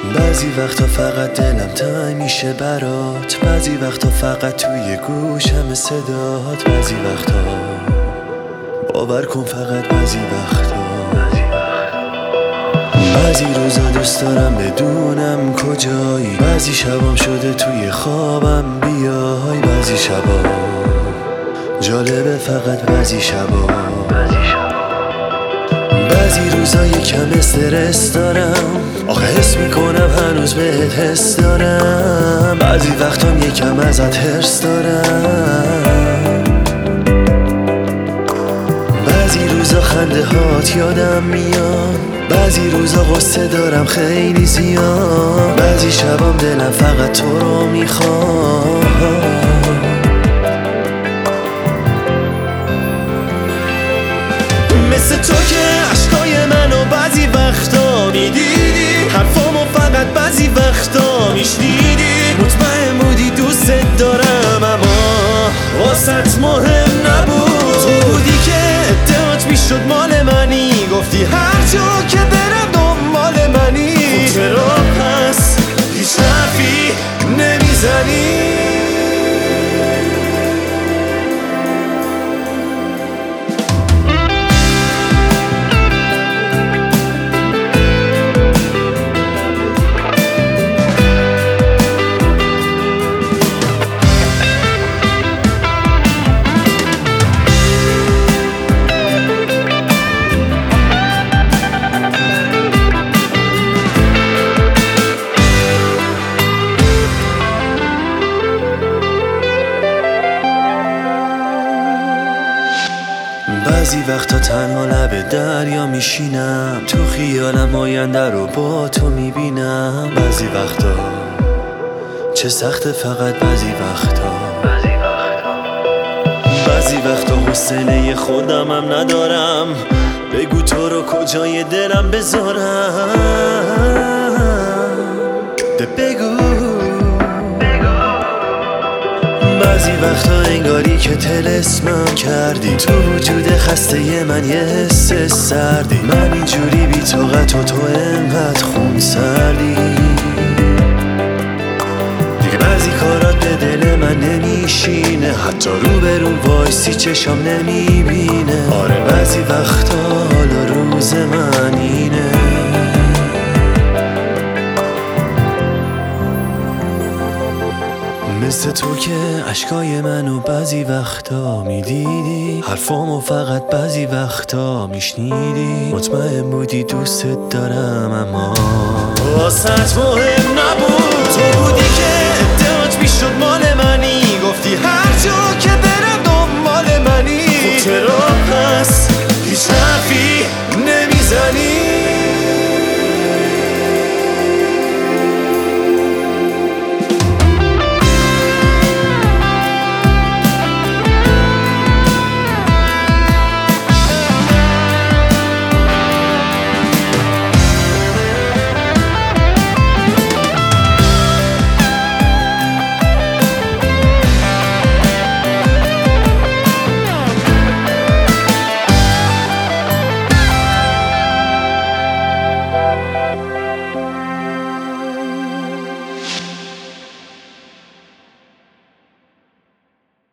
بعضی وقتا فقط دلم تنگ میشه برات، بعضی وقتا فقط توی گوشم صدات، بعضی وقتا باور کن فقط بعضی وقتا. بعضی روزا دوست دارم بدونم کجایی، بعضی شبام شده توی خوابم بیای، بعضی شبا جالبه فقط بعضی شبا. بعضی روزا یکم استرس دارم، آخه حس میکنم هنوز بهت حس دارم، بعضی وقتام یکم ازت حرص دارم. بعضی روزا خنده هات یادم میاد، بعضی روزا غصه دارم خیلی زیاد، بعضی شبام دلم فقط تو رو میخواد. مثل تو که عشقای منو بعضی وقتا میدیدی، حرفامو فقط بعضی وقتا میشنیدی، مطمئن بودی دوست دارم اما واسط مهم نبود. تو بودی که ادعات میشد مال منی، گفتی هر جا که برم دنبال منی، خب چرا پس هیچ حرفی نمیزنی؟ بعضی وقتا تنها لب دریا میشینم، تو خیالم آینده رو با تو میبینم، بعضی وقتا چه سخته فقط بعضی وقتا. بعضی وقتا حوصله خودمم ندارم، بگو تو رو کجای دلم بذارم، بگو. بعضی وقتا انگاری که طلسمم کردی، تو وجود خسته من یه حس سردی، من اینجوری بی طاقت و تو انقدر خون سردی. دیگه بعضی کارات به دل من نمیشینه، حتی رو به رو وایسی چشم نمیبینه. آره بعضی وقتا حالا روز من اینه. مثل تو که عشقای منو بعضی وقتا میدیدی، حرفامو فقط بعضی وقتا میشنیدی، مطمئن بودی دوست دارم اما واسط مهم نبود. تو بودی